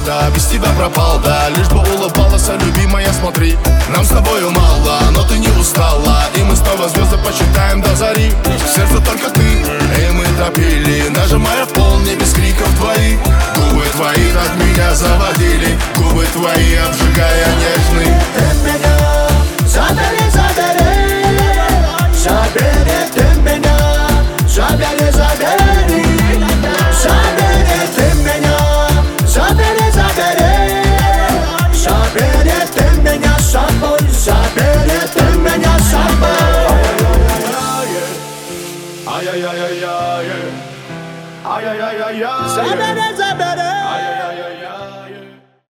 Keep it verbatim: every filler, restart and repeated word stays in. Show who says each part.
Speaker 1: да, без тебя пропал, да. Лишь бы улыбалась, а любимая, смотри, нам с тобою мало, но ты не устала, и мы снова звезды посчитаем до зари. В сердце только ты, и мы топили, нажимая в пол, не без криков твои. Губы твои так меня заводили, губы твои обжигая нежный.
Speaker 2: Ты меня забери, забери, забери ты меня, забери, забери, забери ты меня, забери, забери, забери ты меня с собой, забери ты меня с собой.
Speaker 1: Ай-яй-яй-яй-яй, ай-яй-яй-яй-яй,
Speaker 2: Забери, забери.